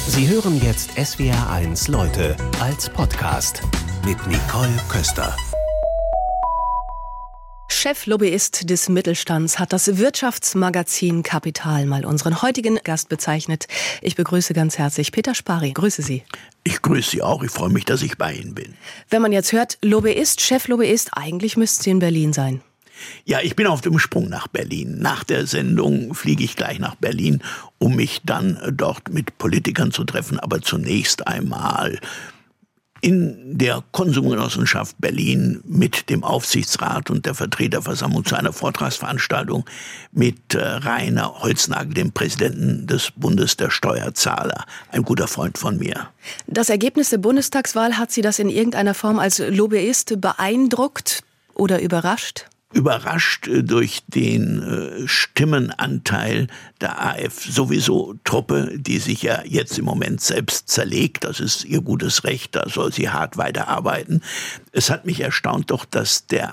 Sie hören jetzt SWR1 Leute als Podcast mit Nicole Köster. Cheflobbyist des Mittelstands hat das Wirtschaftsmagazin Kapital mal unseren heutigen Gast bezeichnet. Ich begrüße ganz herzlich Peter Spary. Grüße Sie. Ich grüße Sie auch. Ich freue mich, dass ich bei Ihnen bin. Wenn man jetzt hört, Lobbyist, Cheflobbyist, eigentlich müssten Sie in Berlin sein. Ja, ich bin auf dem Sprung nach Berlin. Nach der Sendung fliege ich gleich nach Berlin, um mich dann dort mit Politikern zu treffen. Aber zunächst einmal in der Konsumgenossenschaft Berlin mit dem Aufsichtsrat und der Vertreterversammlung zu einer Vortragsveranstaltung mit Rainer Holznagel, dem Präsidenten des Bundes der Steuerzahler, ein guter Freund von mir. Das Ergebnis der Bundestagswahl, hat Sie das in irgendeiner Form als Lobbyist beeindruckt oder überrascht? Überrascht durch den Stimmenanteil der AF-Sowieso-Truppe, die sich ja jetzt im Moment selbst zerlegt. Das ist ihr gutes Recht, da soll sie hart weiterarbeiten. Es hat mich erstaunt doch, dass der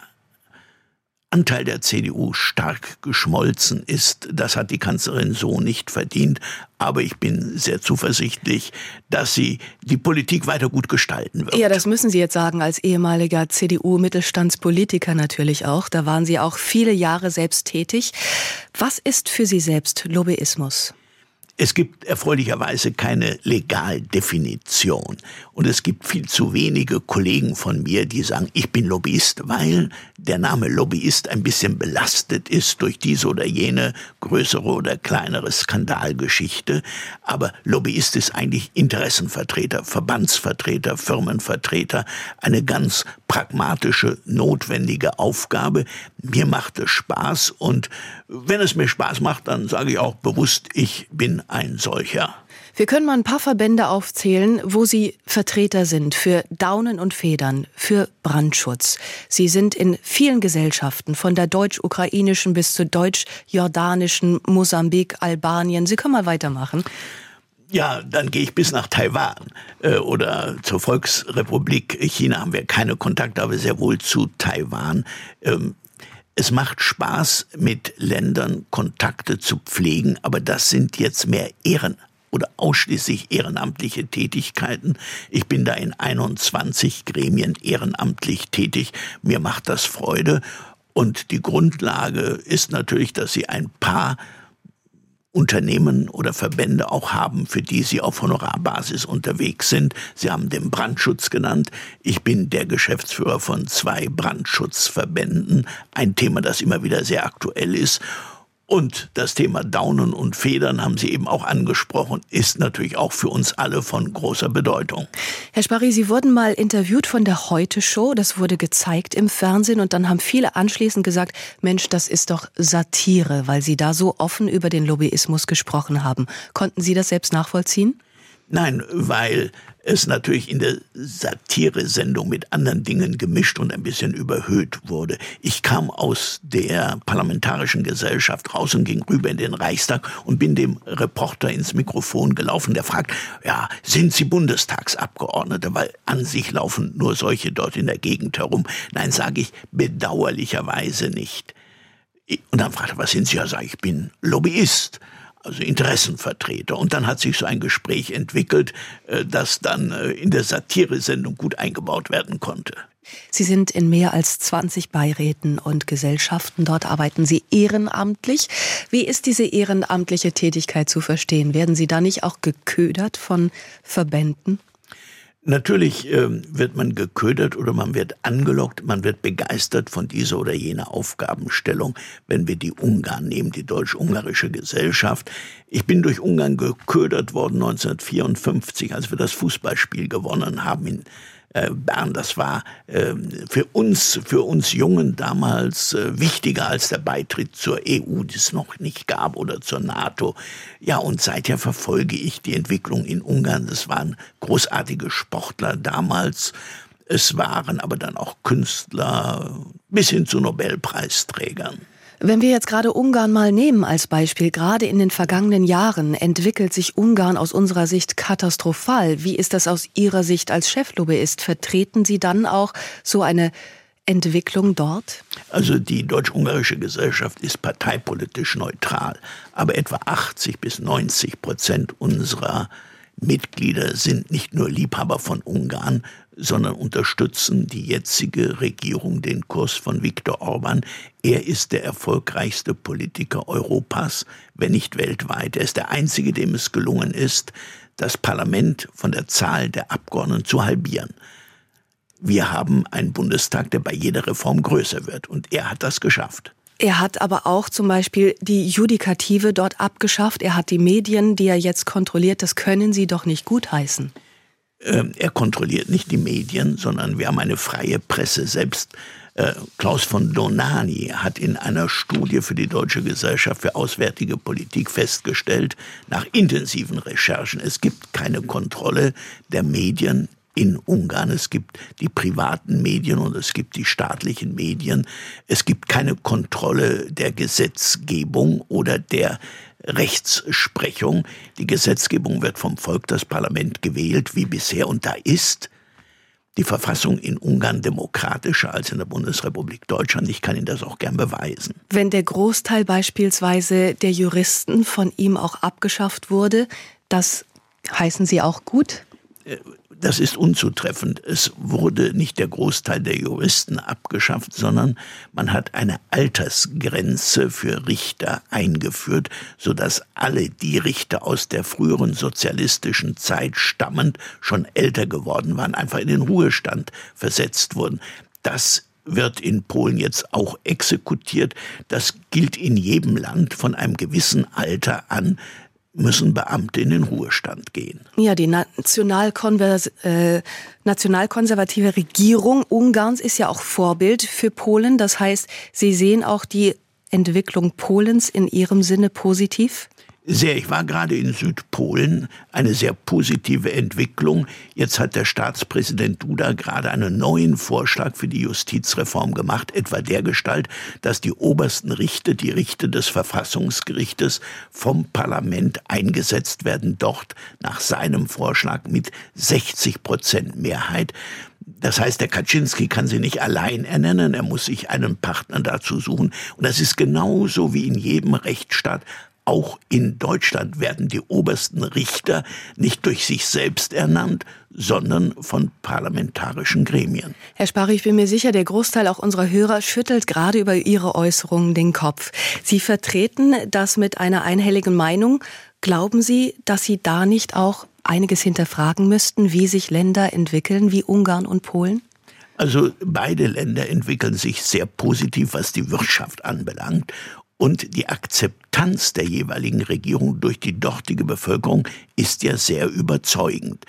Anteil der CDU stark geschmolzen ist. Das hat die Kanzlerin so nicht verdient. Aber ich bin sehr zuversichtlich, dass sie die Politik weiter gut gestalten wird. Ja, das müssen Sie jetzt sagen, als ehemaliger CDU-Mittelstandspolitiker natürlich auch. Da waren Sie auch viele Jahre selbst tätig. Was ist für Sie selbst Lobbyismus? Es gibt erfreulicherweise keine Legaldefinition. Und es gibt viel zu wenige Kollegen von mir, die sagen, ich bin Lobbyist, weil der Name Lobbyist ein bisschen belastet ist durch diese oder jene größere oder kleinere Skandalgeschichte. Aber Lobbyist ist eigentlich Interessenvertreter, Verbandsvertreter, Firmenvertreter. Eine ganz pragmatische, notwendige Aufgabe. Mir macht es Spaß und wenn es mir Spaß macht, dann sage ich auch bewusst, ich bin ein solcher. Wir können mal ein paar Verbände aufzählen, wo Sie Vertreter sind für Daunen und Federn, für Brandschutz. Sie sind in vielen Gesellschaften, von der deutsch-ukrainischen bis zur deutsch-jordanischen, Mosambik, Albanien. Sie können mal weitermachen. Ja, dann gehe ich bis nach Taiwan oder zur Volksrepublik China haben wir keine Kontakte, aber sehr wohl zu Taiwan. Es macht Spaß, mit Ländern Kontakte zu pflegen, aber das sind jetzt mehr oder ausschließlich ehrenamtliche Tätigkeiten. Ich bin da in 21 Gremien ehrenamtlich tätig. Mir macht das Freude. Und die Grundlage ist natürlich, dass Sie ein paar Unternehmen oder Verbände auch haben, für die Sie auf Honorarbasis unterwegs sind. Sie haben den Brandschutz genannt. Ich bin der Geschäftsführer von 2 Brandschutzverbänden. Ein Thema, das immer wieder sehr aktuell ist. Und das Thema Daunen und Federn haben Sie eben auch angesprochen, ist natürlich auch für uns alle von großer Bedeutung. Herr Spary, Sie wurden mal interviewt von der Heute-Show, das wurde gezeigt im Fernsehen und dann haben viele anschließend gesagt, Mensch, das ist doch Satire, weil Sie da so offen über den Lobbyismus gesprochen haben. Konnten Sie das selbst nachvollziehen? Nein, weil es natürlich in der Satire-Sendung mit anderen Dingen gemischt und ein bisschen überhöht wurde. Ich kam aus der Parlamentarischen Gesellschaft raus und ging rüber in den Reichstag und bin dem Reporter ins Mikrofon gelaufen, der fragt, ja, sind Sie Bundestagsabgeordnete? Weil an sich laufen nur solche dort in der Gegend herum. Nein, sage ich, bedauerlicherweise nicht. Und dann fragte er, was sind Sie? Ja, sage ich, bin Lobbyist. Also Interessenvertreter. Und dann hat sich so ein Gespräch entwickelt, das dann in der Satire-Sendung gut eingebaut werden konnte. Sie sind in mehr als 20 Beiräten und Gesellschaften. Dort arbeiten Sie ehrenamtlich. Wie ist diese ehrenamtliche Tätigkeit zu verstehen? Werden Sie da nicht auch geködert von Verbänden? Natürlich wird man geködert oder man wird angelockt, man wird begeistert von dieser oder jener Aufgabenstellung. Wenn wir die Ungarn nehmen, die deutsch-ungarische Gesellschaft. Ich bin durch Ungarn geködert worden 1954, als wir das Fußballspiel gewonnen haben in Bern. Das war für uns Jungen damals wichtiger als der Beitritt zur EU, die es noch nicht gab, oder zur NATO. Ja, und seither verfolge ich die Entwicklung in Ungarn. Das waren großartige Sportler damals. Es waren aber dann auch Künstler bis hin zu Nobelpreisträgern. Wenn wir jetzt gerade Ungarn mal nehmen als Beispiel, gerade in den vergangenen Jahren entwickelt sich Ungarn aus unserer Sicht katastrophal. Wie ist das aus Ihrer Sicht als Cheflobbyist? Vertreten Sie dann auch so eine Entwicklung dort? Also die deutsch-ungarische Gesellschaft ist parteipolitisch neutral, aber etwa 80% bis 90% unserer Mitglieder sind nicht nur Liebhaber von Ungarn, sondern unterstützen die jetzige Regierung, den Kurs von Viktor Orbán. Er ist der erfolgreichste Politiker Europas, wenn nicht weltweit. Er ist der einzige, dem es gelungen ist, das Parlament von der Zahl der Abgeordneten zu halbieren. Wir haben einen Bundestag, der bei jeder Reform größer wird, und er hat das geschafft. Er hat aber auch zum Beispiel die Judikative dort abgeschafft. Er hat die Medien, die er jetzt kontrolliert. Das können Sie doch nicht gutheißen. Er kontrolliert nicht die Medien, sondern wir haben eine freie Presse. Selbst Klaus von Dohnanyi hat in einer Studie für die Deutsche Gesellschaft für Auswärtige Politik festgestellt, nach intensiven Recherchen, es gibt keine Kontrolle der Medien in Ungarn. Es gibt die privaten Medien und es gibt die staatlichen Medien. Es gibt keine Kontrolle der Gesetzgebung oder der Rechtsprechung. Die Gesetzgebung wird vom Volk, das Parlament, gewählt wie bisher. Und da ist die Verfassung in Ungarn demokratischer als in der Bundesrepublik Deutschland. Ich kann Ihnen das auch gern beweisen. Wenn der Großteil beispielsweise der Juristen von ihm auch abgeschafft wurde, das heißen Sie auch gut? Das ist unzutreffend. Es wurde nicht der Großteil der Juristen abgeschafft, sondern man hat eine Altersgrenze für Richter eingeführt, sodass alle die Richter aus der früheren sozialistischen Zeit stammend schon älter geworden waren, einfach in den Ruhestand versetzt wurden. Das wird in Polen jetzt auch exekutiert. Das gilt in jedem Land. Von einem gewissen Alter an müssen Beamte in den Ruhestand gehen. Ja, die nationalkonservative Regierung Ungarns ist ja auch Vorbild für Polen. Das heißt, Sie sehen auch die Entwicklung Polens in Ihrem Sinne positiv? Sehr. Ich war gerade in Südpolen, eine sehr positive Entwicklung. Jetzt hat der Staatspräsident Duda gerade einen neuen Vorschlag für die Justizreform gemacht, etwa dergestalt, dass die obersten Richter, die Richter des Verfassungsgerichtes, vom Parlament eingesetzt werden, dort nach seinem Vorschlag mit 60% Mehrheit. Das heißt, der Kaczynski kann sie nicht allein ernennen, er muss sich einen Partner dazu suchen. Und das ist genauso wie in jedem Rechtsstaat. Auch in Deutschland werden die obersten Richter nicht durch sich selbst ernannt, sondern von parlamentarischen Gremien. Herr Sparri, ich bin mir sicher, der Großteil auch unserer Hörer schüttelt gerade über Ihre Äußerungen den Kopf. Sie vertreten das mit einer einhelligen Meinung. Glauben Sie, dass Sie da nicht auch einiges hinterfragen müssten, wie sich Länder entwickeln, wie Ungarn und Polen? Also beide Länder entwickeln sich sehr positiv, was die Wirtschaft anbelangt. Und die Akzeptanz der jeweiligen Regierung durch die dortige Bevölkerung ist ja sehr überzeugend.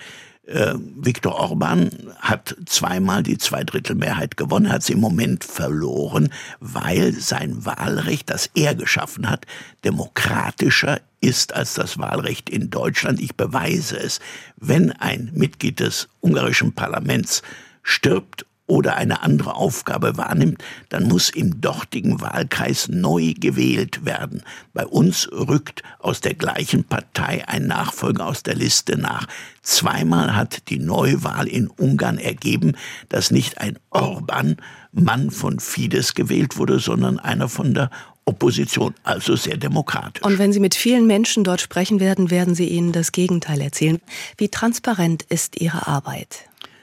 Viktor Orbán hat zweimal die Zweidrittelmehrheit gewonnen, hat sie im Moment verloren, weil sein Wahlrecht, das er geschaffen hat, demokratischer ist als das Wahlrecht in Deutschland. Ich beweise es. Wenn ein Mitglied des ungarischen Parlaments stirbt oder eine andere Aufgabe wahrnimmt, dann muss im dortigen Wahlkreis neu gewählt werden. Bei uns rückt aus der gleichen Partei ein Nachfolger aus der Liste nach. Zweimal hat die Neuwahl in Ungarn ergeben, dass nicht ein Orbán, Mann von Fidesz, gewählt wurde, sondern einer von der Opposition, also sehr demokratisch. Und wenn Sie mit vielen Menschen dort sprechen werden, werden Sie ihnen das Gegenteil erzählen. Wie transparent ist Ihre Arbeit?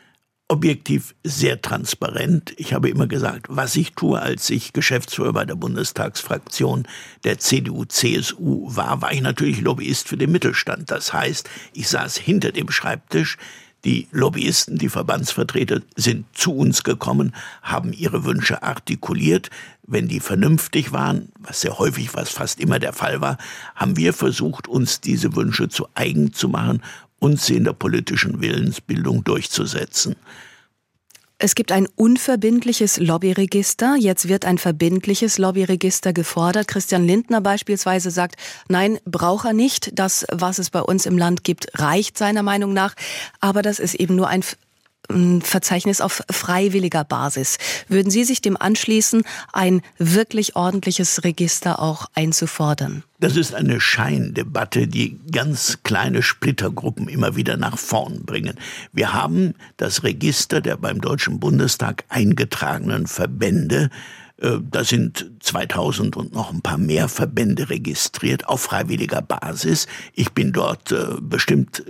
Objektiv sehr transparent. Ich habe immer gesagt, was ich tue, als ich Geschäftsführer bei der Bundestagsfraktion der CDU-CSU war, war ich natürlich Lobbyist für den Mittelstand. Das heißt, ich saß hinter dem Schreibtisch. Die Lobbyisten, die Verbandsvertreter sind zu uns gekommen, haben ihre Wünsche artikuliert. Wenn die vernünftig waren, was sehr häufig, was fast immer der Fall war, haben wir versucht, uns diese Wünsche zu eigen zu machen und sie in der politischen Willensbildung durchzusetzen. Es gibt ein unverbindliches Lobbyregister. Jetzt wird ein verbindliches Lobbyregister gefordert. Christian Lindner beispielsweise sagt, nein, braucht er nicht. Das, was es bei uns im Land gibt, reicht seiner Meinung nach. Aber das ist eben nur ein Verzeichnis auf freiwilliger Basis. Würden Sie sich dem anschließen, ein wirklich ordentliches Register auch einzufordern? Das ist eine Scheindebatte, die ganz kleine Splittergruppen immer wieder nach vorn bringen. Wir haben das Register der beim Deutschen Bundestag eingetragenen Verbände Da sind 2000 und noch ein paar mehr Verbände registriert auf freiwilliger Basis. Ich bin dort bestimmt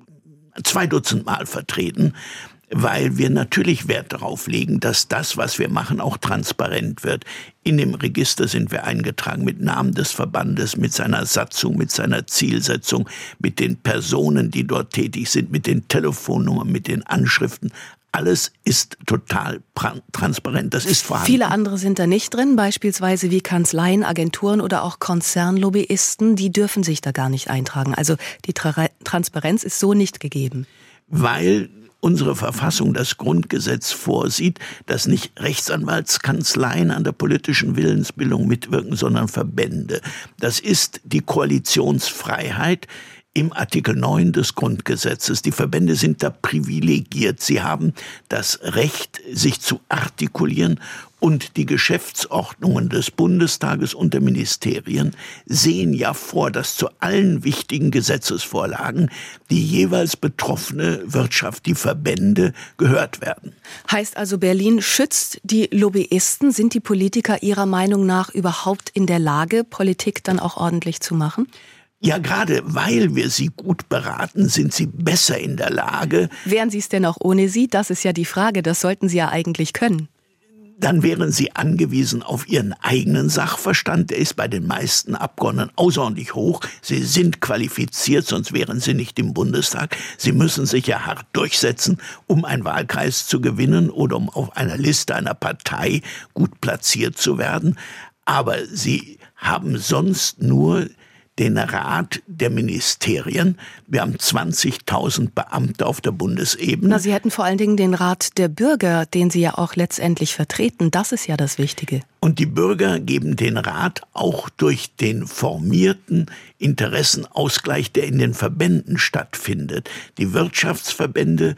2 Dutzend Mal vertreten, weil wir natürlich Wert darauf legen, dass das, was wir machen, auch transparent wird. In dem Register sind wir eingetragen mit Namen des Verbandes, mit seiner Satzung, mit seiner Zielsetzung, mit den Personen, die dort tätig sind, mit den Telefonnummern, mit den Anschriften. Alles ist total transparent, das ist vorhanden. Viele andere sind da nicht drin, beispielsweise wie Kanzleien, Agenturen oder auch Konzernlobbyisten, die dürfen sich da gar nicht eintragen. Also die Transparenz ist so nicht gegeben. Weil unsere Verfassung das Grundgesetz vorsieht, dass nicht Rechtsanwaltskanzleien an der politischen Willensbildung mitwirken, sondern Verbände. Das ist die Koalitionsfreiheit im Artikel 9 des Grundgesetzes. Die Verbände sind da privilegiert. Sie haben das Recht, sich zu artikulieren, und die Geschäftsordnungen des Bundestages und der Ministerien sehen ja vor, dass zu allen wichtigen Gesetzesvorlagen die jeweils betroffene Wirtschaft, die Verbände, gehört werden. Heißt also, Berlin schützt die Lobbyisten. Sind die Politiker Ihrer Meinung nach überhaupt in der Lage, Politik dann auch ordentlich zu machen? Ja, gerade weil wir sie gut beraten, sind sie besser in der Lage. Wären Sie es denn auch ohne sie? Das ist ja die Frage. Das sollten Sie ja eigentlich können. Dann wären sie angewiesen auf ihren eigenen Sachverstand. Der ist bei den meisten Abgeordneten außerordentlich hoch. Sie sind qualifiziert, sonst wären sie nicht im Bundestag. Sie müssen sich ja hart durchsetzen, um einen Wahlkreis zu gewinnen oder um auf einer Liste einer Partei gut platziert zu werden. Aber sie haben sonst nur den Rat der Ministerien. Wir haben 20.000 Beamte auf der Bundesebene. Na, Sie hätten vor allen Dingen den Rat der Bürger, den Sie ja auch letztendlich vertreten. Das ist ja das Wichtige. Und die Bürger geben den Rat auch durch den formierten Interessenausgleich, der in den Verbänden stattfindet. Die Wirtschaftsverbände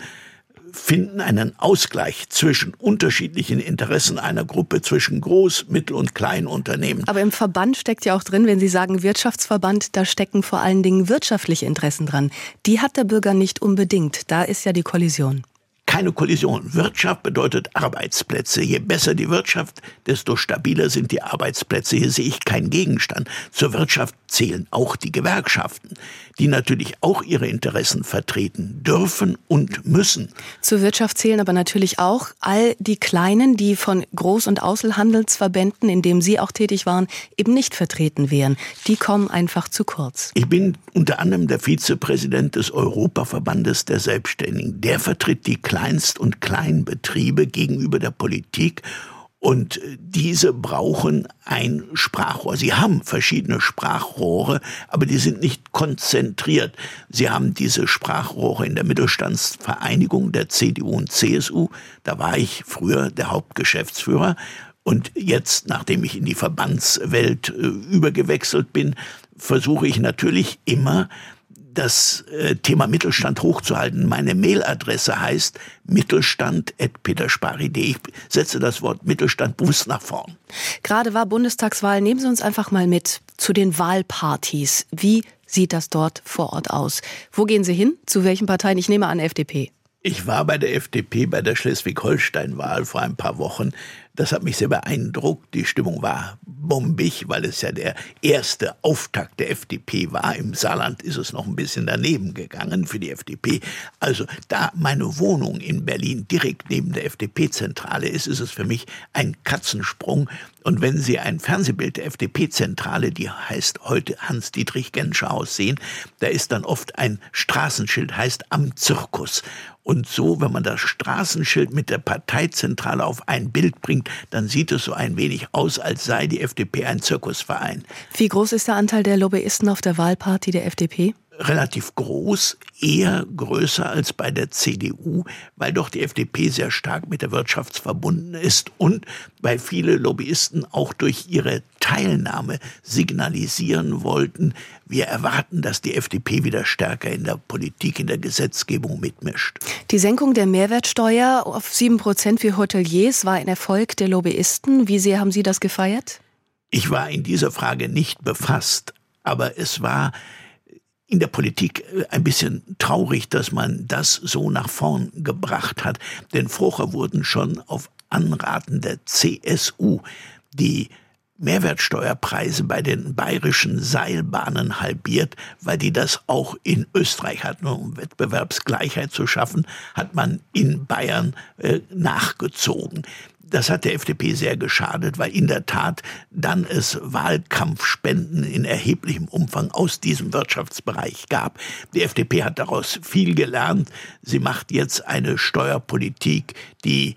finden einen Ausgleich zwischen unterschiedlichen Interessen einer Gruppe, zwischen Groß-, Mittel- und Kleinunternehmen. Aber im Verband steckt ja auch drin, wenn Sie sagen Wirtschaftsverband, da stecken vor allen Dingen wirtschaftliche Interessen dran. Die hat der Bürger nicht unbedingt. Da ist ja die Kollision. Keine Kollision. Wirtschaft bedeutet Arbeitsplätze. Je besser die Wirtschaft, desto stabiler sind die Arbeitsplätze. Hier sehe ich keinen Gegenstand. Zur Wirtschaft zählen auch die Gewerkschaften, die natürlich auch ihre Interessen vertreten dürfen und müssen. Zur Wirtschaft zählen aber natürlich auch all die Kleinen, die von Groß- und Außenhandelsverbänden, in denen Sie auch tätig waren, eben nicht vertreten wären. Die kommen einfach zu kurz. Ich bin unter anderem der Vizepräsident des Europaverbandes der Selbstständigen. Der vertritt die Kleinst- und Kleinbetriebe gegenüber der Politik. Und diese brauchen ein Sprachrohr. Sie haben verschiedene Sprachrohre, aber die sind nicht konzentriert. Sie haben diese Sprachrohre in der Mittelstandsvereinigung der CDU und CSU. Da war ich früher der Hauptgeschäftsführer. Und jetzt, nachdem ich in die Verbandswelt übergewechselt bin, versuche ich natürlich immer, das Thema Mittelstand hochzuhalten. Meine Mailadresse heißt mittelstand@peterspary.de. Ich setze das Wort Mittelstand bewusst nach vorn. Gerade war Bundestagswahl. Nehmen Sie uns einfach mal mit zu den Wahlpartys. Wie sieht das dort vor Ort aus? Wo gehen Sie hin? Zu welchen Parteien? Ich nehme an, FDP. Ich war bei der FDP bei der Schleswig-Holstein-Wahl vor ein paar Wochen. Das hat mich sehr beeindruckt. Die Stimmung war bombig, weil es ja der erste Auftakt der FDP war. Im Saarland ist es noch ein bisschen daneben gegangen für die FDP. Also da meine Wohnung in Berlin direkt neben der FDP-Zentrale ist, ist es für mich ein Katzensprung. Und wenn Sie ein Fernsehbild der FDP-Zentrale, die heißt heute Hans-Dietrich-Genscher-Haus, sehen, da ist dann oft ein Straßenschild, heißt Am Zirkus. Und so, wenn man das Straßenschild mit der Parteizentrale auf ein Bild bringt, dann sieht es so ein wenig aus, als sei die FDP ein Zirkusverein. Wie groß ist der Anteil der Lobbyisten auf der Wahlparty der FDP? Relativ groß, eher größer als bei der CDU, weil doch die FDP sehr stark mit der Wirtschaft verbunden ist und weil viele Lobbyisten auch durch ihre Teilnahme signalisieren wollten, wir erwarten, dass die FDP wieder stärker in der Politik, in der Gesetzgebung mitmischt. Die Senkung der Mehrwertsteuer auf 7% für Hoteliers war ein Erfolg der Lobbyisten. Wie sehr haben Sie das gefeiert? Ich war in dieser Frage nicht befasst, aber es war in der Politik ein bisschen traurig, dass man das so nach vorn gebracht hat. Denn vorher wurden schon auf Anraten der CSU die Mehrwertsteuerpreise bei den bayerischen Seilbahnen halbiert, weil die das auch in Österreich hatten. Um Wettbewerbsgleichheit zu schaffen, hat man in Bayern nachgezogen. Das hat der FDP sehr geschadet, weil in der Tat dann es Wahlkampfspenden in erheblichem Umfang aus diesem Wirtschaftsbereich gab. Die FDP hat daraus viel gelernt. Sie macht jetzt eine Steuerpolitik, die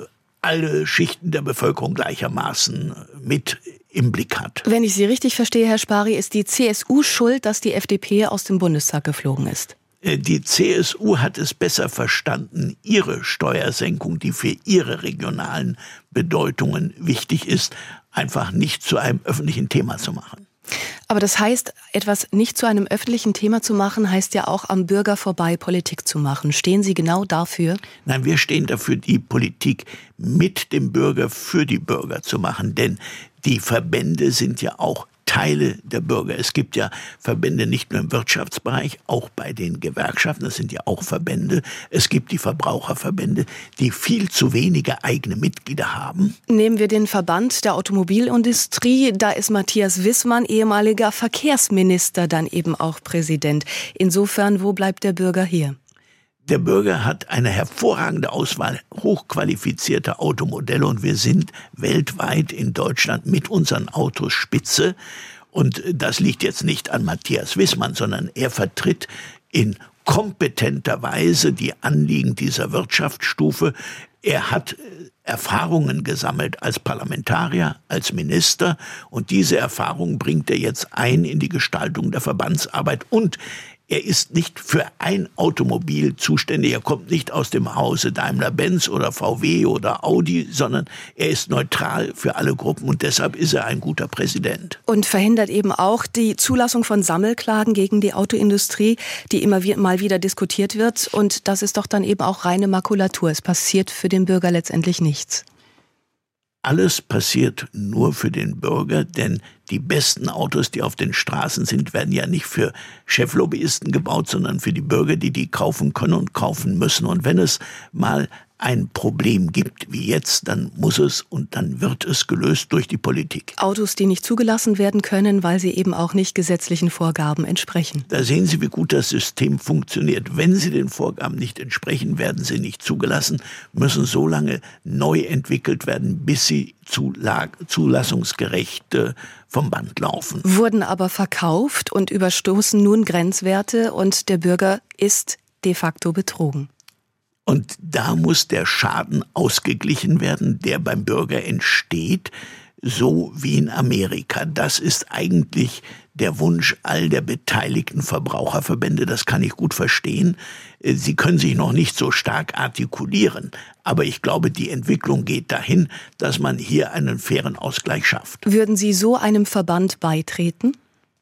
alle Schichten der Bevölkerung gleichermaßen mit im Blick hat. Wenn ich Sie richtig verstehe, Herr Spari, ist die CSU schuld, dass die FDP aus dem Bundestag geflogen ist? Die CSU hat es besser verstanden, ihre Steuersenkung, die für ihre regionalen Bedeutungen wichtig ist, einfach nicht zu einem öffentlichen Thema zu machen. Aber das heißt, etwas nicht zu einem öffentlichen Thema zu machen, heißt ja auch am Bürger vorbei Politik zu machen. Stehen Sie genau dafür? Nein, wir stehen dafür, die Politik mit dem Bürger für die Bürger zu machen. Denn die Verbände sind ja auch Teile der Bürger. Es gibt ja Verbände nicht nur im Wirtschaftsbereich, auch bei den Gewerkschaften, das sind ja auch Verbände. Es gibt die Verbraucherverbände, die viel zu wenige eigene Mitglieder haben. Nehmen wir den Verband der Automobilindustrie, da ist Matthias Wissmann, ehemaliger Verkehrsminister, dann eben auch Präsident. Insofern, wo bleibt der Bürger hier? Der Bürger hat eine hervorragende Auswahl hochqualifizierter Automodelle und wir sind weltweit in Deutschland mit unseren Autos Spitze. Und das liegt jetzt nicht an Matthias Wissmann, sondern er vertritt in kompetenter Weise die Anliegen dieser Wirtschaftsstufe. Er hat Erfahrungen gesammelt als Parlamentarier, als Minister und diese Erfahrungen bringt er jetzt ein in die Gestaltung der Verbandsarbeit und er ist nicht für ein Automobil zuständig. Er kommt nicht aus dem Hause Daimler-Benz oder VW oder Audi, sondern er ist neutral für alle Gruppen und deshalb ist er ein guter Präsident. Und verhindert eben auch die Zulassung von Sammelklagen gegen die Autoindustrie, die immer mal wieder diskutiert wird. Und das ist doch dann eben auch reine Makulatur. Es passiert für den Bürger letztendlich nichts. Alles passiert nur für den Bürger, denn die besten Autos, die auf den Straßen sind, werden ja nicht für Cheflobbyisten gebaut, sondern für die Bürger, die kaufen können und kaufen müssen. Und wenn es mal ein Problem gibt, wie jetzt, dann muss es und dann wird es gelöst durch die Politik. Autos, die nicht zugelassen werden können, weil sie eben auch nicht gesetzlichen Vorgaben entsprechen. Da sehen Sie, wie gut das System funktioniert. Wenn sie den Vorgaben nicht entsprechen, werden sie nicht zugelassen, müssen so lange neu entwickelt werden, bis sie zulassungsgerecht vom Band laufen. Wurden aber verkauft und überstoßen nun Grenzwerte und der Bürger ist de facto betrogen. Und da muss der Schaden ausgeglichen werden, der beim Bürger entsteht, so wie in Amerika. Das ist eigentlich der Wunsch all der beteiligten Verbraucherverbände. Das kann ich gut verstehen. Sie können sich noch nicht so stark artikulieren. Aber ich glaube, die Entwicklung geht dahin, dass man hier einen fairen Ausgleich schafft. Würden Sie so einem Verband beitreten?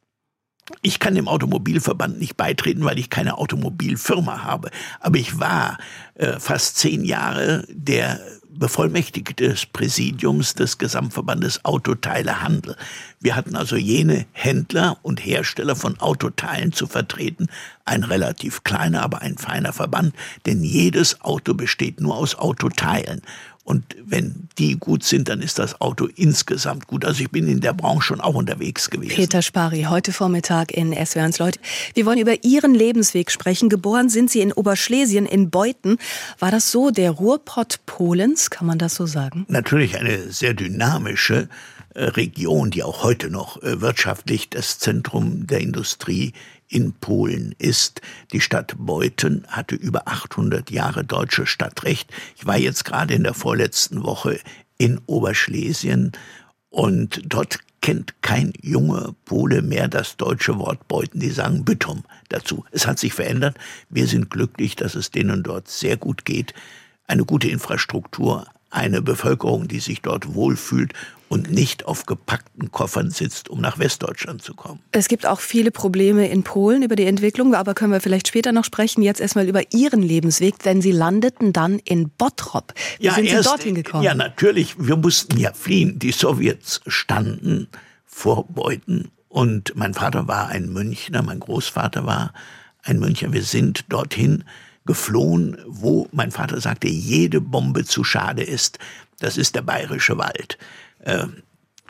Ich kann dem Automobilverband nicht beitreten, weil ich keine Automobilfirma habe. Aber ich war fast 10 Jahre der Bevollmächtigte des Präsidiums des Gesamtverbandes Autoteilehandel. Wir hatten also jene Händler und Hersteller von Autoteilen zu vertreten. Ein relativ kleiner, aber ein feiner Verband, denn jedes Auto besteht nur aus Autoteilen. Und wenn die gut sind, dann ist das Auto insgesamt gut. Also ich bin in der Branche schon auch unterwegs gewesen. Peter Spari, heute Vormittag in SWR1 Leute. Wir wollen über Ihren Lebensweg sprechen. Geboren sind Sie in Oberschlesien, in Beuthen. War das so der Ruhrpott Polens? Kann man das so sagen? Natürlich eine sehr dynamische Region, die auch heute noch wirtschaftlich das Zentrum der Industrie in Polen ist. Die Stadt Beuthen hatte über 800 Jahre deutsches Stadtrecht. Ich war jetzt gerade in der vorletzten Woche in Oberschlesien und dort kennt kein junger Pole mehr das deutsche Wort Beuthen. Die sagen Bytom dazu. Es hat sich verändert. Wir sind glücklich, dass es denen dort sehr gut geht. Eine gute Infrastruktur, eine Bevölkerung, die sich dort wohlfühlt und nicht auf gepackten Koffern sitzt, um nach Westdeutschland zu kommen. Es gibt auch viele Probleme in Polen über die Entwicklung, aber können wir vielleicht später noch sprechen. Jetzt erstmal über Ihren Lebensweg, denn Sie landeten dann in Bottrop. Wie sind Sie dorthin gekommen? Ja, natürlich. Wir mussten ja fliehen. Die Sowjets standen vor Beuthen und mein Vater war ein Münchner, mein Großvater war ein Münchner. Wir sind dorthin geflohen, wo mein Vater sagte, jede Bombe zu schade ist. Das ist der Bayerische Wald.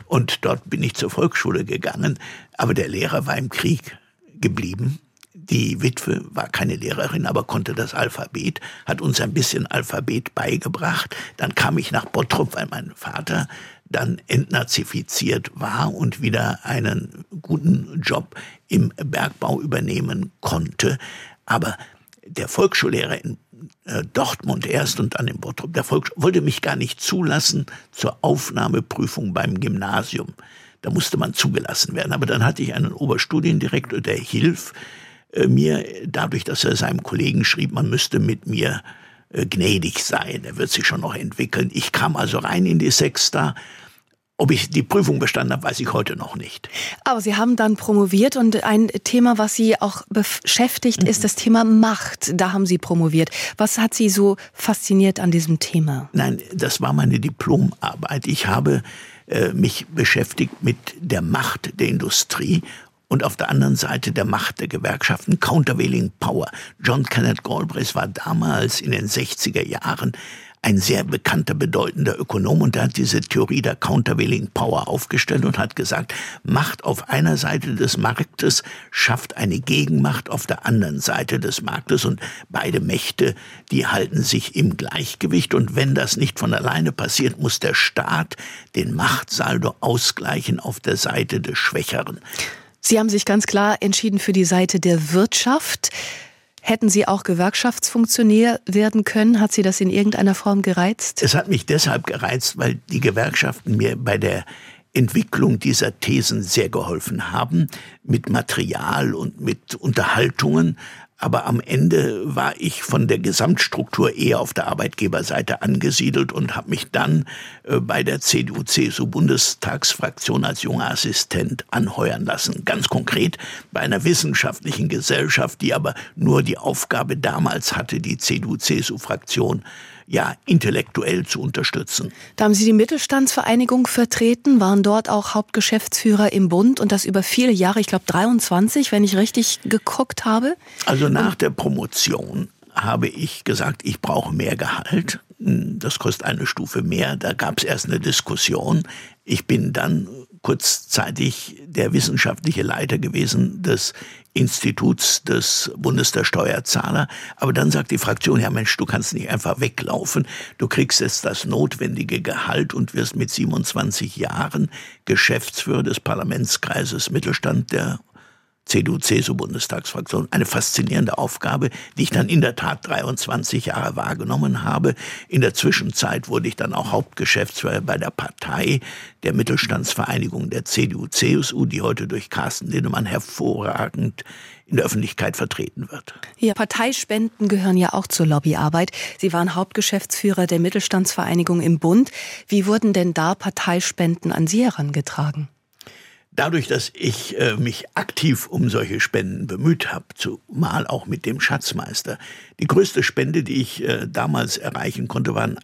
Und dort bin ich zur Volksschule gegangen, aber der Lehrer war im Krieg geblieben. Die Witwe war keine Lehrerin, aber konnte das Alphabet, hat uns ein bisschen Alphabet beigebracht. Dann kam ich nach Bottrop, weil mein Vater dann entnazifiziert war und wieder einen guten Job im Bergbau übernehmen konnte. Aber der Volksschullehrer in Dortmund erst und dann in Bottrop, der wollte mich gar nicht zulassen zur Aufnahmeprüfung beim Gymnasium. Da musste man zugelassen werden. Aber dann hatte ich einen Oberstudiendirektor, der hilft mir, dadurch, dass er seinem Kollegen schrieb, man müsste mit mir gnädig sein, er wird sich schon noch entwickeln. Ich kam also rein in die Sexta. Ob ich die Prüfung bestanden habe, weiß ich heute noch nicht. Aber Sie haben dann promoviert und ein Thema, was Sie auch beschäftigt, ist das Thema Macht. Da haben Sie promoviert. Was hat Sie so fasziniert an diesem Thema? Nein, das war meine Diplomarbeit. Ich habe mich beschäftigt mit der Macht der Industrie und auf der anderen Seite der Macht der Gewerkschaften, Countervailing Power. John Kenneth Galbraith war damals in den 60er Jahren ein sehr bekannter, bedeutender Ökonom, und er hat diese Theorie der Countervailing Power aufgestellt und hat gesagt, Macht auf einer Seite des Marktes schafft eine Gegenmacht auf der anderen Seite des Marktes, und beide Mächte, die halten sich im Gleichgewicht, und wenn das nicht von alleine passiert, muss der Staat den Machtsaldo ausgleichen auf der Seite des Schwächeren. Sie haben sich ganz klar entschieden für die Seite der Wirtschaft. Hätten Sie auch Gewerkschaftsfunktionär werden können? Hat Sie das in irgendeiner Form gereizt? Es hat mich deshalb gereizt, weil die Gewerkschaften mir bei der Entwicklung dieser Thesen sehr geholfen haben, mit Material und mit Unterhaltungen. Aber am Ende war ich von der Gesamtstruktur eher auf der Arbeitgeberseite angesiedelt und habe mich dann bei der CDU-CSU-Bundestagsfraktion als junger Assistent anheuern lassen. Ganz konkret bei einer wissenschaftlichen Gesellschaft, die aber nur die Aufgabe damals hatte, die CDU-CSU-Fraktion intellektuell zu unterstützen. Da haben Sie die Mittelstandsvereinigung vertreten, waren dort auch Hauptgeschäftsführer im Bund, und das über viele Jahre, ich glaube 23, wenn ich richtig geguckt habe. Also nach der Promotion habe ich gesagt, ich brauche mehr Gehalt. Das kostet eine Stufe mehr. Da gab es erst eine Diskussion. Ich bin dann kurzzeitig der wissenschaftliche Leiter gewesen des Instituts des Bundes der Steuerzahler. Aber dann sagt die Fraktion, ja Mensch, du kannst nicht einfach weglaufen. Du kriegst jetzt das notwendige Gehalt und wirst mit 27 Jahren Geschäftsführer des Parlamentskreises Mittelstand der CDU-CSU-Bundestagsfraktion. Eine faszinierende Aufgabe, die ich dann in der Tat 23 Jahre wahrgenommen habe. In der Zwischenzeit wurde ich dann auch Hauptgeschäftsführer bei der Partei der Mittelstandsvereinigung der CDU-CSU, die heute durch Carsten Linnemann hervorragend in der Öffentlichkeit vertreten wird. Ja, Parteispenden gehören ja auch zur Lobbyarbeit. Sie waren Hauptgeschäftsführer der Mittelstandsvereinigung im Bund. Wie wurden denn da Parteispenden an Sie herangetragen? Dadurch, dass ich mich aktiv um solche Spenden bemüht habe, zumal auch mit dem Schatzmeister. Die größte Spende, die ich damals erreichen konnte, waren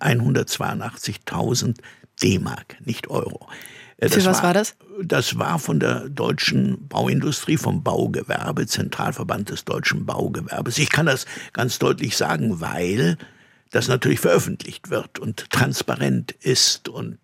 182.000 D-Mark, nicht Euro. Für was war das? Das war von der deutschen Bauindustrie, vom Baugewerbe, Zentralverband des deutschen Baugewerbes. Ich kann das ganz deutlich sagen, weil das natürlich veröffentlicht wird und transparent ist. Und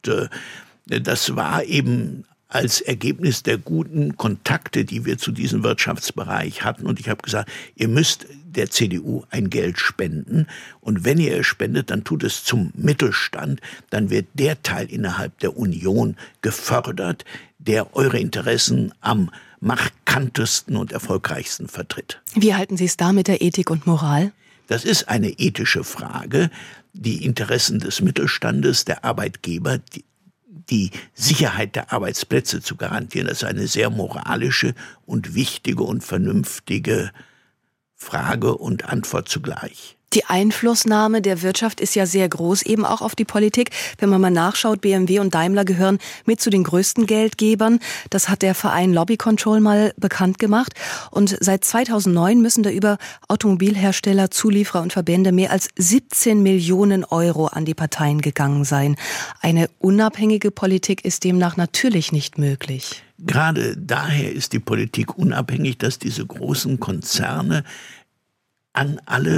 das war eben als Ergebnis der guten Kontakte, die wir zu diesem Wirtschaftsbereich hatten. Und ich habe gesagt, ihr müsst der CDU ein Geld spenden. Und wenn ihr es spendet, dann tut es zum Mittelstand. Dann wird der Teil innerhalb der Union gefördert, der eure Interessen am markantesten und erfolgreichsten vertritt. Wie halten Sie es da mit der Ethik und Moral? Das ist eine ethische Frage. Die Interessen des Mittelstandes, der Arbeitgeber, die Sicherheit der Arbeitsplätze zu garantieren, das ist eine sehr moralische und wichtige und vernünftige Frage und Antwort zugleich. Die Einflussnahme der Wirtschaft ist ja sehr groß, eben auch auf die Politik. Wenn man mal nachschaut, BMW und Daimler gehören mit zu den größten Geldgebern. Das hat der Verein Lobby Control mal bekannt gemacht. Und seit 2009 müssen da über Automobilhersteller, Zulieferer und Verbände mehr als 17 Millionen Euro an die Parteien gegangen sein. Eine unabhängige Politik ist demnach natürlich nicht möglich. Gerade daher ist die Politik unabhängig, dass diese großen Konzerne an alle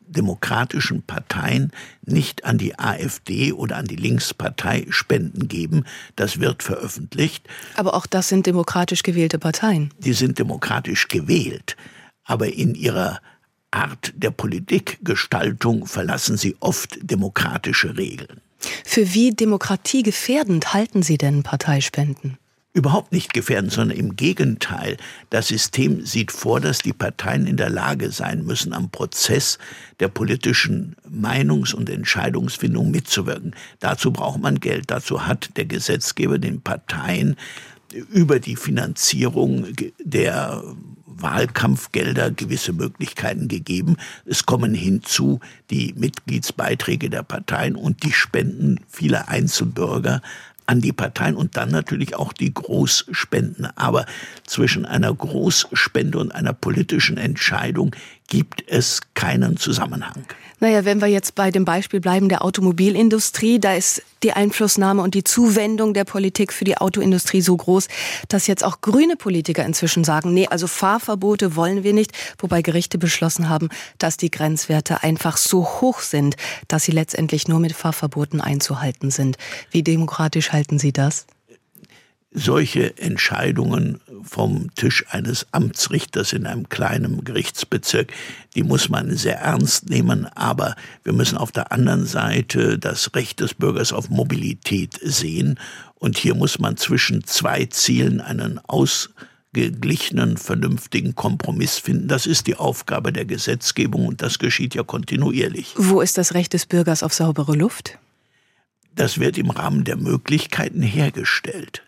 demokratischen Parteien nicht an die AfD oder an die Linkspartei Spenden geben. Das wird veröffentlicht. Aber auch das sind demokratisch gewählte Parteien. Die sind demokratisch gewählt, aber in ihrer Art der Politikgestaltung verlassen sie oft demokratische Regeln. Für wie demokratiegefährdend halten Sie denn Parteispenden? Überhaupt nicht gefährden, sondern im Gegenteil. Das System sieht vor, dass die Parteien in der Lage sein müssen, am Prozess der politischen Meinungs- und Entscheidungsfindung mitzuwirken. Dazu braucht man Geld. Dazu hat der Gesetzgeber den Parteien über die Finanzierung der Wahlkampfgelder gewisse Möglichkeiten gegeben. Es kommen hinzu die Mitgliedsbeiträge der Parteien und die Spenden vieler Einzelbürger an die Parteien und dann natürlich auch die Großspenden. Aber zwischen einer Großspende und einer politischen Entscheidung gibt es keinen Zusammenhang. Naja, wenn wir jetzt bei dem Beispiel bleiben der Automobilindustrie, da ist die Einflussnahme und die Zuwendung der Politik für die Autoindustrie so groß, dass jetzt auch grüne Politiker inzwischen sagen, nee, also Fahrverbote wollen wir nicht, wobei Gerichte beschlossen haben, dass die Grenzwerte einfach so hoch sind, dass sie letztendlich nur mit Fahrverboten einzuhalten sind. Wie demokratisch halten Sie das? Solche Entscheidungen vom Tisch eines Amtsrichters in einem kleinen Gerichtsbezirk, die muss man sehr ernst nehmen, aber wir müssen auf der anderen Seite das Recht des Bürgers auf Mobilität sehen und hier muss man zwischen zwei Zielen einen ausgeglichenen, vernünftigen Kompromiss finden. Das ist die Aufgabe der Gesetzgebung und das geschieht ja kontinuierlich. Wo ist das Recht des Bürgers auf saubere Luft? Das wird im Rahmen der Möglichkeiten hergestellt.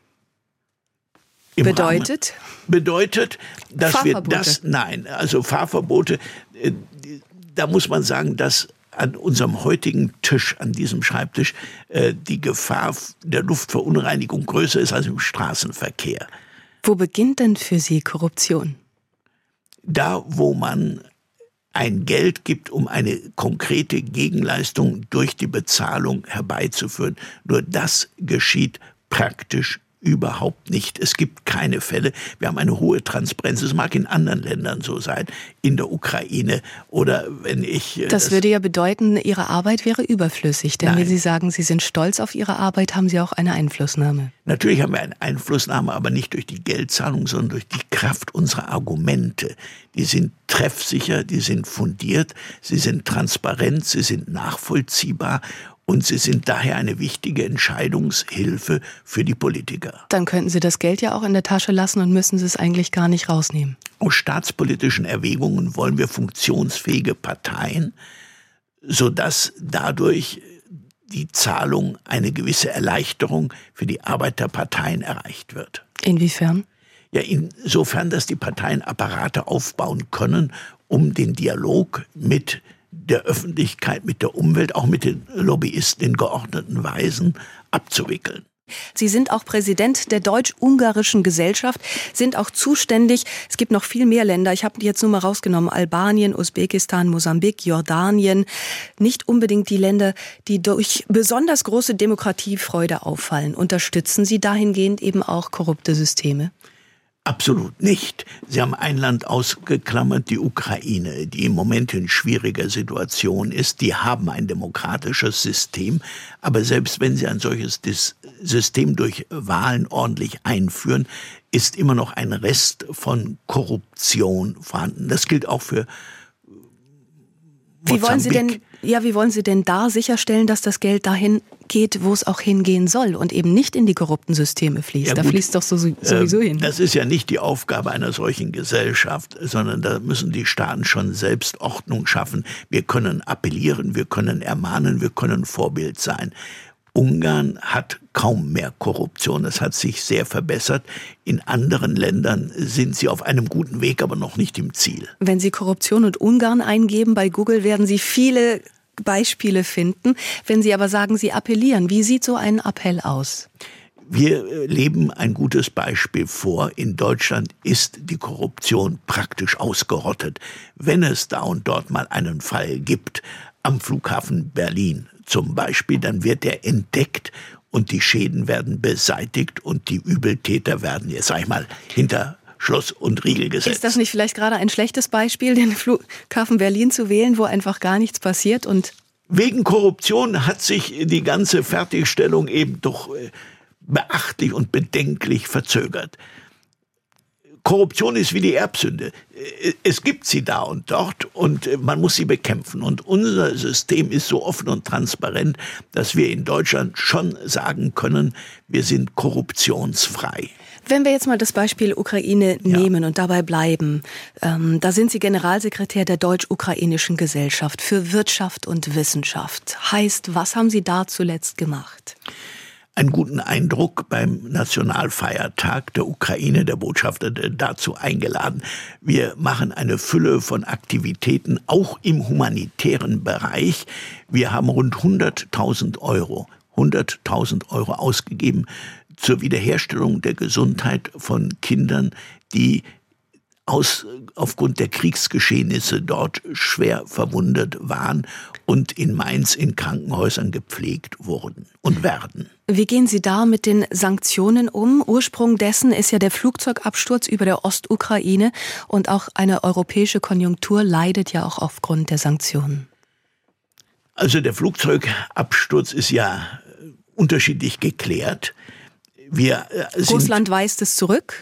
Bedeutet, dass wir das, also Fahrverbote, da muss man sagen, dass an unserem heutigen Tisch, an diesem Schreibtisch, die Gefahr der Luftverunreinigung größer ist als im Straßenverkehr. Wo beginnt denn für Sie Korruption? Da, wo man ein Geld gibt, um eine konkrete Gegenleistung durch die Bezahlung herbeizuführen. Nur das geschieht praktisch überhaupt nicht. Es gibt keine Fälle. Wir haben eine hohe Transparenz. Es mag in anderen Ländern so sein, in der Ukraine oder wenn ich... Das würde ja bedeuten, Ihre Arbeit wäre überflüssig. Denn Nein. wenn Sie sagen, Sie sind stolz auf Ihre Arbeit, haben Sie auch eine Einflussnahme. Natürlich haben wir eine Einflussnahme, aber nicht durch die Geldzahlung, sondern durch die Kraft unserer Argumente. Die sind treffsicher, die sind fundiert, sie sind transparent, sie sind nachvollziehbar. Und sie sind daher eine wichtige Entscheidungshilfe für die Politiker. Dann könnten Sie das Geld ja auch in der Tasche lassen und müssen Sie es eigentlich gar nicht rausnehmen. Aus staatspolitischen Erwägungen wollen wir funktionsfähige Parteien, sodass dadurch die Zahlung eine gewisse Erleichterung für die Arbeit der Parteien erreicht wird. Inwiefern? Ja, insofern, dass die Parteien Apparate aufbauen können, um den Dialog mit der Öffentlichkeit, mit der Umwelt, auch mit den Lobbyisten in geordneten Weisen abzuwickeln. Sie sind auch Präsident der Deutsch-Ungarischen Gesellschaft, sind auch zuständig. Es gibt noch viel mehr Länder. Ich habe die jetzt nur mal rausgenommen. Albanien, Usbekistan, Mosambik, Jordanien. Nicht unbedingt die Länder, die durch besonders große Demokratiefreude auffallen. Unterstützen Sie dahingehend eben auch korrupte Systeme? Absolut nicht. Sie haben ein Land ausgeklammert, die Ukraine, die im Moment in schwieriger Situation ist. Die haben ein demokratisches System. Aber selbst wenn sie ein solches System durch Wahlen ordentlich einführen, ist immer noch ein Rest von Korruption vorhanden. Das gilt auch für Mosambik. Wie wollen Sie denn da sicherstellen, dass das Geld dahin geht, wo es auch hingehen soll und eben nicht in die korrupten Systeme fließt? Ja, da fließt doch sowieso hin. Das ist ja nicht die Aufgabe einer solchen Gesellschaft, sondern da müssen die Staaten schon selbst Ordnung schaffen. Wir können appellieren, wir können ermahnen, wir können Vorbild sein. Ungarn hat kaum mehr Korruption. Es hat sich sehr verbessert. In anderen Ländern sind sie auf einem guten Weg, aber noch nicht im Ziel. Wenn Sie Korruption und Ungarn eingeben bei Google, werden Sie viele Beispiele finden. Wenn Sie aber sagen, Sie appellieren, wie sieht so ein Appell aus? Wir leben ein gutes Beispiel vor. In Deutschland ist die Korruption praktisch ausgerottet. Wenn es da und dort mal einen Fall gibt, am Flughafen Berlin zum Beispiel, dann wird er entdeckt und die Schäden werden beseitigt und die Übeltäter werden, jetzt sag ich mal, hinter Schluss und Riegel gesetzt. Ist das nicht vielleicht gerade ein schlechtes Beispiel, den Flughafen Berlin zu wählen, wo einfach gar nichts passiert? Und wegen Korruption hat sich die ganze Fertigstellung eben doch beachtlich und bedenklich verzögert. Korruption ist wie die Erbsünde. Es gibt sie da und dort und man muss sie bekämpfen. Und unser System ist so offen und transparent, dass wir in Deutschland schon sagen können, wir sind korruptionsfrei. Wenn wir jetzt mal das Beispiel Ukraine nehmen und dabei bleiben, da sind Sie Generalsekretär der Deutsch-Ukrainischen Gesellschaft für Wirtschaft und Wissenschaft. Heißt, was haben Sie da zuletzt gemacht? Einen guten Eindruck beim Nationalfeiertag der Ukraine. Der Botschafter dazu eingeladen. Wir machen eine Fülle von Aktivitäten, auch im humanitären Bereich. Wir haben rund 100.000 Euro ausgegeben zur Wiederherstellung der Gesundheit von Kindern, die aufgrund der Kriegsgeschehnisse dort schwer verwundet waren und in Mainz in Krankenhäusern gepflegt wurden und werden. Wie gehen Sie da mit den Sanktionen um? Ursprung dessen ist ja der Flugzeugabsturz über der Ostukraine und auch eine europäische Konjunktur leidet ja auch aufgrund der Sanktionen. Also der Flugzeugabsturz ist ja unterschiedlich geklärt. Russland weist es zurück.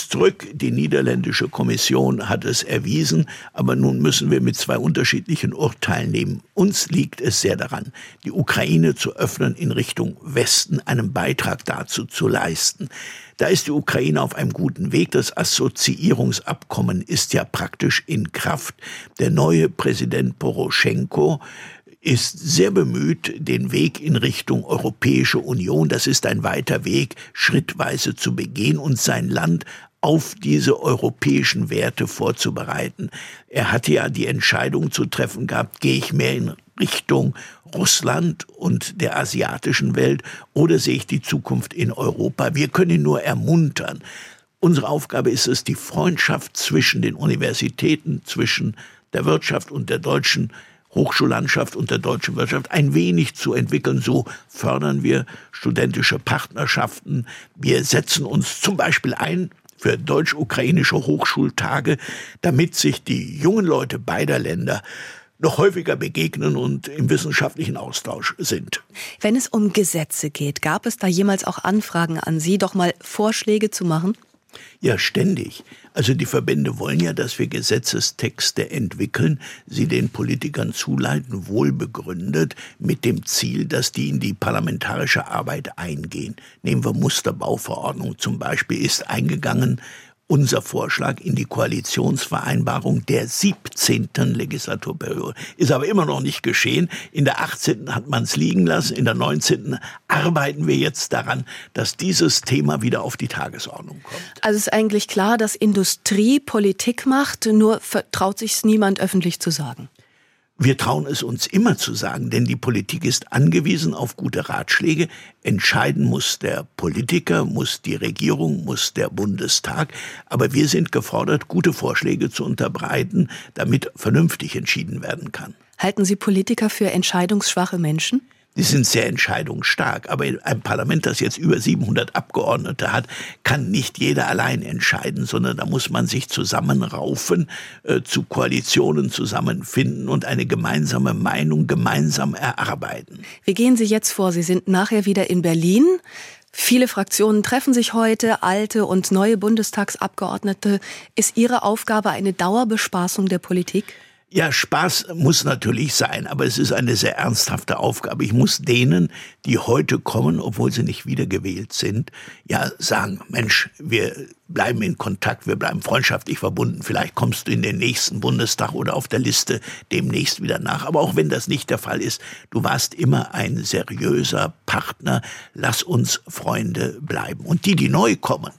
Die niederländische Kommission hat es erwiesen, aber nun müssen wir mit zwei unterschiedlichen Urteilen nehmen. Uns liegt es sehr daran, die Ukraine zu öffnen in Richtung Westen, einen Beitrag dazu zu leisten. Da ist die Ukraine auf einem guten Weg. Das Assoziierungsabkommen ist ja praktisch in Kraft. Der neue Präsident Poroschenko ist sehr bemüht, den Weg in Richtung Europäische Union, das ist ein weiter Weg, schrittweise zu begehen und sein Land auf diese europäischen Werte vorzubereiten. Er hatte ja die Entscheidung zu treffen gehabt, gehe ich mehr in Richtung Russland und der asiatischen Welt oder sehe ich die Zukunft in Europa? Wir können ihn nur ermuntern. Unsere Aufgabe ist es, die Freundschaft zwischen den Universitäten, zwischen der Wirtschaft und der deutschen Hochschullandschaft und der deutschen Wirtschaft ein wenig zu entwickeln. So fördern wir studentische Partnerschaften. Wir setzen uns zum Beispiel ein für deutsch-ukrainische Hochschultage, damit sich die jungen Leute beider Länder noch häufiger begegnen und im wissenschaftlichen Austausch sind. Wenn es um Gesetze geht, gab es da jemals auch Anfragen an Sie, doch mal Vorschläge zu machen? Ja, ständig. Also die Verbände wollen ja, dass wir Gesetzestexte entwickeln, sie den Politikern zuleiten, wohl begründet, mit dem Ziel, dass die in die parlamentarische Arbeit eingehen. Nehmen wir Musterbauverordnung zum Beispiel, ist eingegangen, unser Vorschlag in die Koalitionsvereinbarung der 17. Legislaturperiode. Ist aber immer noch nicht geschehen. In der 18. hat man es liegen lassen, in der 19. arbeiten wir jetzt daran, dass dieses Thema wieder auf die Tagesordnung kommt. Also ist eigentlich klar, dass Industrie Politik macht, nur traut sich niemand öffentlich zu sagen. Wir trauen es uns immer zu sagen, denn die Politik ist angewiesen auf gute Ratschläge. Entscheiden muss der Politiker, muss die Regierung, muss der Bundestag. Aber wir sind gefordert, gute Vorschläge zu unterbreiten, damit vernünftig entschieden werden kann. Halten Sie Politiker für entscheidungsschwache Menschen? Die sind sehr entscheidungsstark, aber in einem Parlament, das jetzt über 700 Abgeordnete hat, kann nicht jeder allein entscheiden, sondern da muss man sich zusammenraufen, zu Koalitionen zusammenfinden und eine gemeinsame Meinung gemeinsam erarbeiten. Wie gehen Sie jetzt vor? Sie sind nachher wieder in Berlin. Viele Fraktionen treffen sich heute, alte und neue Bundestagsabgeordnete. Ist Ihre Aufgabe eine Dauerbespaßung der Politik? Ja, Spaß muss natürlich sein, aber es ist eine sehr ernsthafte Aufgabe. Ich muss denen, die heute kommen, obwohl sie nicht wiedergewählt sind, ja sagen, Mensch, wir bleiben in Kontakt, wir bleiben freundschaftlich verbunden. Vielleicht kommst du in den nächsten Bundestag oder auf der Liste demnächst wieder nach. Aber auch wenn das nicht der Fall ist, du warst immer ein seriöser Partner. Lass uns Freunde bleiben. Und die neu kommen,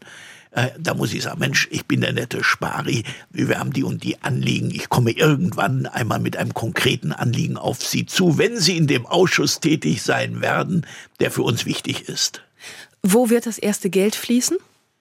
da muss ich sagen, Mensch, ich bin der nette Spari, wir haben die und die Anliegen. Ich komme irgendwann einmal mit einem konkreten Anliegen auf Sie zu, wenn Sie in dem Ausschuss tätig sein werden, der für uns wichtig ist. Wo wird das erste Geld fließen?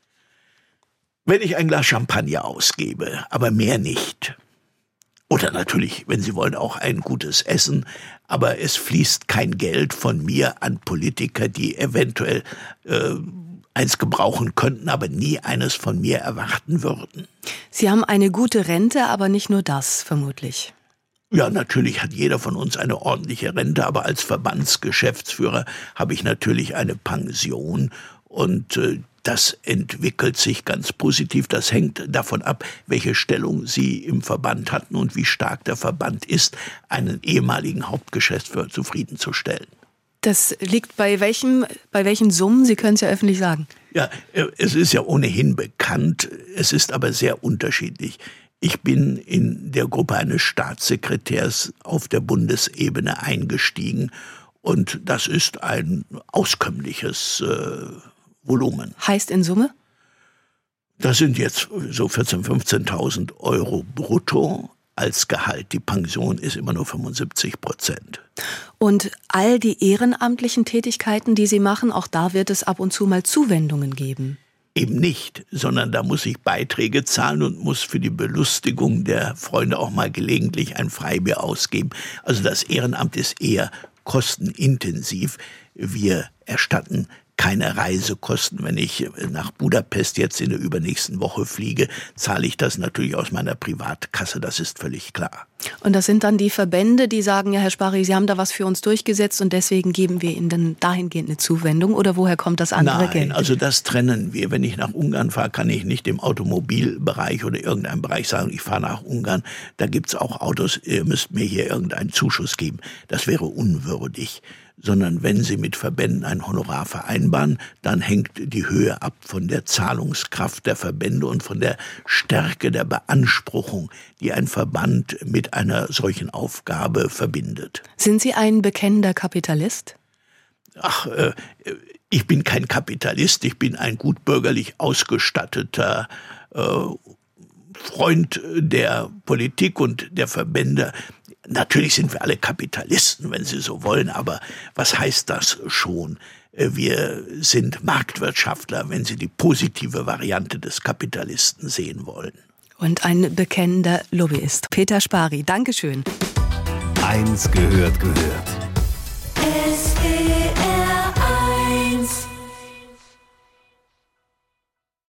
Wenn ich ein Glas Champagner ausgebe, aber mehr nicht. Oder natürlich, wenn Sie wollen, auch ein gutes Essen. Aber es fließt kein Geld von mir an Politiker, die eventuell eins gebrauchen könnten, aber nie eines von mir erwarten würden. Sie haben eine gute Rente, aber nicht nur das, vermutlich. Ja, natürlich hat jeder von uns eine ordentliche Rente, aber als Verbandsgeschäftsführer habe ich natürlich eine Pension und das entwickelt sich ganz positiv. Das hängt davon ab, welche Stellung Sie im Verband hatten und wie stark der Verband ist, einen ehemaligen Hauptgeschäftsführer zufriedenzustellen. Das liegt bei welchen Summen? Sie können es ja öffentlich sagen. Ja, es ist ja ohnehin bekannt, es ist aber sehr unterschiedlich. Ich bin in der Gruppe eines Staatssekretärs auf der Bundesebene eingestiegen und das ist ein auskömmliches Volumen. Heißt in Summe? Das sind jetzt so 14.000, 15.000 Euro brutto als Gehalt. Die Pension ist immer nur 75%. Und all die ehrenamtlichen Tätigkeiten, die Sie machen, auch da wird es ab und zu mal Zuwendungen geben. Eben nicht, sondern da muss ich Beiträge zahlen und muss für die Belustigung der Freunde auch mal gelegentlich ein Freibier ausgeben. Also das Ehrenamt ist eher kostenintensiv. Wir erstatten keine Reisekosten. Wenn ich nach Budapest jetzt in der übernächsten Woche fliege, zahle ich das natürlich aus meiner Privatkasse, das ist völlig klar. Und das sind dann die Verbände, die sagen, ja, Herr Sparri, Sie haben da was für uns durchgesetzt und deswegen geben wir Ihnen dann dahingehend eine Zuwendung, oder woher kommt das andere Geld? Nein, also das trennen wir. Wenn ich nach Ungarn fahre, kann ich nicht im Automobilbereich oder irgendeinem Bereich sagen, ich fahre nach Ungarn, da gibt's auch Autos, ihr müsst mir hier irgendeinen Zuschuss geben. Das wäre unwürdig. Sondern wenn Sie mit Verbänden ein Honorar vereinbaren, dann hängt die Höhe ab von der Zahlungskraft der Verbände und von der Stärke der Beanspruchung, die ein Verband mit einer solchen Aufgabe verbindet. Sind Sie ein bekennender Kapitalist? Ach, ich bin kein Kapitalist, ich bin ein gut bürgerlich ausgestatteter Freund der Politik und der Verbände. Natürlich sind wir alle Kapitalisten, wenn Sie so wollen, aber was heißt das schon? Wir sind Marktwirtschaftler, wenn Sie die positive Variante des Kapitalisten sehen wollen. Und ein bekennender Lobbyist. Peter Sparri, Dankeschön. Eins gehört.